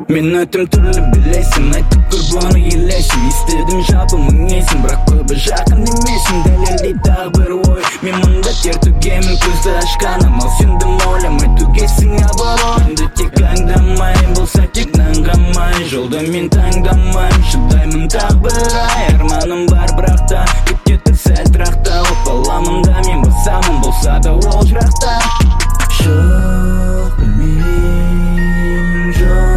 Мен өтім түрлі білесің, айтып көр бұны елесің. Естедім жалпы мың есің, бірақ көбі жақын емесің. Дәлелдей тағы бір ой, мен мұнда тер төгемін. Көзді ашқаным, ал сенді ойламай төгесің абырой. Енді тек аңдамай, болса тек наңғамай. Жолды мен таңдамайм, шыдаймын тағы бір ай. Арманым бар бірақ та, кетеді сәл тұрақта. Опаламын да мен басамын, болса да ол жырақта. Жоқ білмеймін,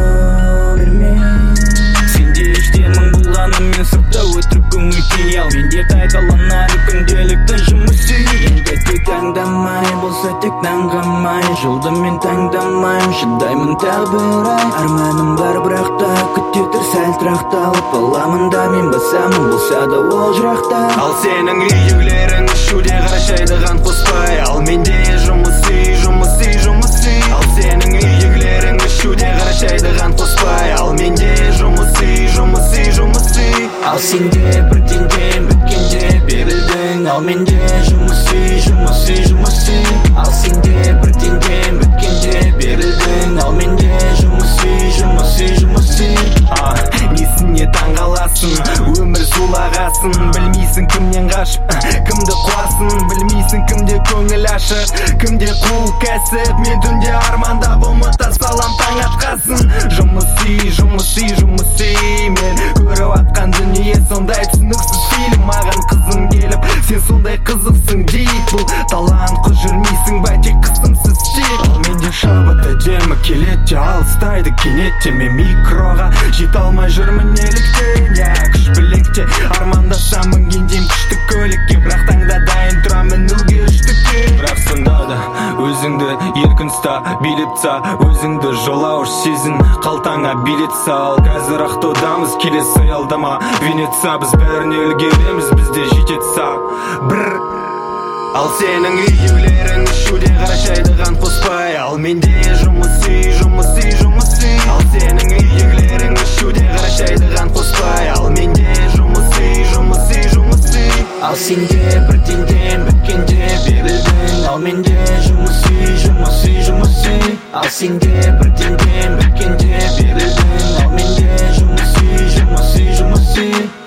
жол бермеймін. Сенде іштемін болғаным, мен сыртта өтірік көңіл күй. Ал менде қайталанады күнделікті жұмыс үй. Енді тек аңдамай, болса тек таңғамай. Жолды мен таңдамайм, шыдаймын тағы бір ай. Арманым бар бірақ та, күтетір сәл тұрақта. Опаламын да мен басамын, болса да ол жырақта. Ал сенің үйдегілерің ішуде қарашайды қан қоспай. Ал менде жұмыс үй, жұмыс үй, жұмыс үй. Ал сенің үйдегілерің ішуде қарашайды қан қоспай. Ал менде жұмыс үй, жұмыс үй, жұмыс үй. Ал сенде бірдеңден біткенде берілдің. Ал менде жұмыс үй, жұмыс үй, жұмыс үй. Ал сенде бірдеңден біткенде берілдің. Ал менде жұмыс үй, жұмыс үй, жұмыс үй. Несіне таңғаласың, өмір зулағасын. Білмейсің кімнен қашып, кімді қуасың. Білмейсің кімде көңіл ашық, кімде қул кәсіп. Мен түнде армандап ұмыта салам таң атқасын. Жұмыс үй, жұмыс үй, жұмыс үй. Мен көріп атқан дүние сондай түсініксіз фильм. Маған қызың келіп, сен сондай қызықсың дейік. Бұл талантқа жүрмейсің ба тек қысымсыз тек. Ал менде шабыт әдемі келеді, алыстайды кенетте. Мен микроға жете алмай жүрмін неліктен. Күш білекте армандасам мінгендейм күшті көлікке. Бірақ таңда дайын тұрам мінуге үштікке. Бірақ сонда да өзіңді еркін ұста, билеп та өзіңді жолауыш сезін. Қалтаңа билет сал, қазір ақтаудамыз, келесі аялдама Венеция. Біз бәріне үлгереміз, бізде жетет сап бір. Ал сенің үйдегілерің ішуде қарашайды қан қоспай. Ал менде жұмыс үй, жұмыс үй, жұмыс үй. Ал сенің үйдегілерің ішуде қарашайды қан қоспай. Ал менде жұмыс үй, жұмыс үй, жұмыс үй. Ал сенде бірдеңден біткенде берілдің. Ал менде жұмыс үй, жұмыс үй, жұмыс үй. Ал сенде бірдеңден біткенде берілдің. Ал менде жұмыс үй, жұмыс үй, жұмыс үй.